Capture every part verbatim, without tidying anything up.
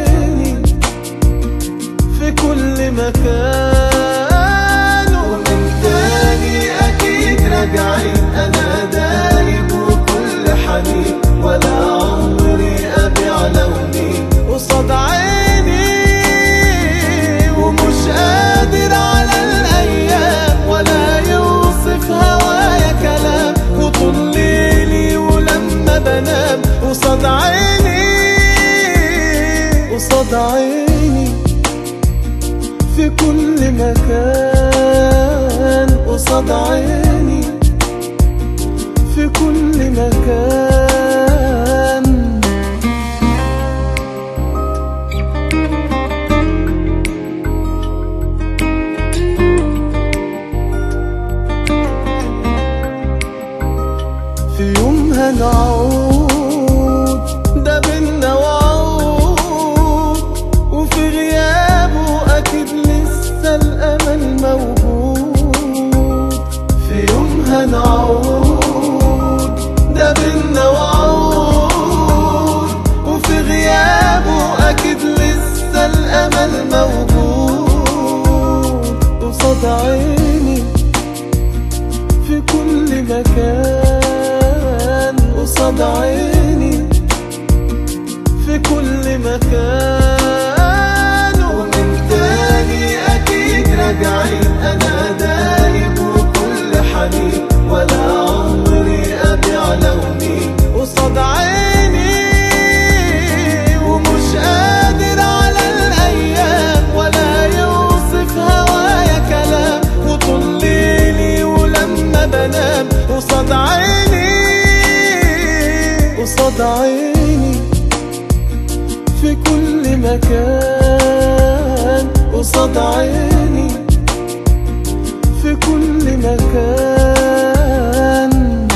عيني في كل مكان. ومن تاني أكيد راجعين، أنا دايب وكل حنين، ولا عمري أبيع لوني قصاد عيني. ومش قادر على الأيام ولا يوصف هوايا كلام، وطول ليلي ولما بنام قصاد عيني قصاد عيني في كل مكان. قصاد عيني في كل مكان. في يوم هنعود ده بينا وعود، وفي غيابه أكيد لسه الأمل موجود. في يوم هنعود ده بينا وعود، وفي غيابه أكيد لسه الأمل موجود. قصاد عيني في كل مكان. قصاد عيني في كل مكان. ومن تاني أكيد راجعين، أنا دايب وكل حنين، ولا عمري أبيع لوني قصاد عيني. ومش قادر على الأيام ولا يوصف هوايا كلام، وطول ليلي ولما بنام قصاد عيني قصاد عيني في كل مكان. قصاد عيني في كل مكان.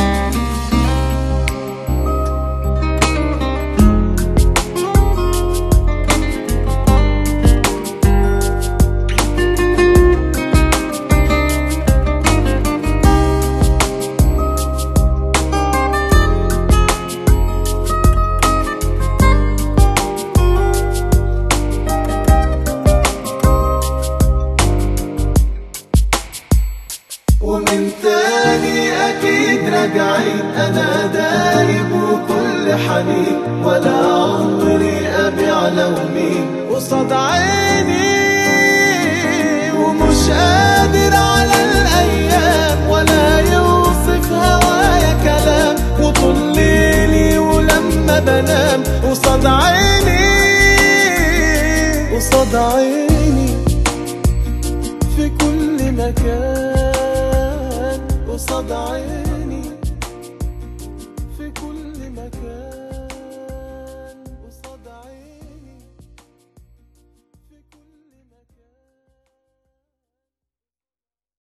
ومن تاني أكيد راجعين، أنا دايب وكل حنين، ولا عمري أبيع لوني قصاد عيني. ومش قادر على الأيام ولا يوصف هوايا كلام، وطول ليلي ولما بنام قصاد عيني قصاد عيني في كل مكان. قصاد عيني في كل مكان.